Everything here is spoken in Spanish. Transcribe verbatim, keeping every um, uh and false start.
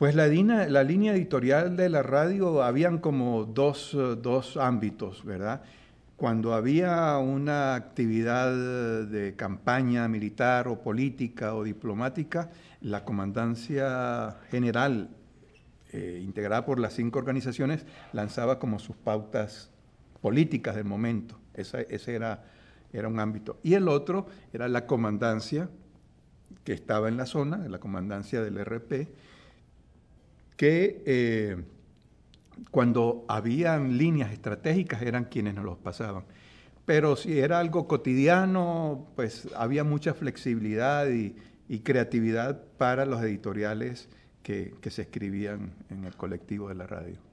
Pues la, dina- la línea editorial de la radio habían como dos, eh, dos ámbitos, ¿verdad? Cuando había una actividad de campaña militar o política o diplomática, la Comandancia General, eh, integrada por las cinco organizaciones, lanzaba como sus pautas políticas del momento. Esa- ese era, era un ámbito. Y el otro era la comandancia que estaba en la zona, la comandancia del R P, que eh, cuando habían líneas estratégicas eran quienes nos los pasaban. Pero si era algo cotidiano, pues había mucha flexibilidad y, y creatividad para los editoriales que, que se escribían en el colectivo de la radio.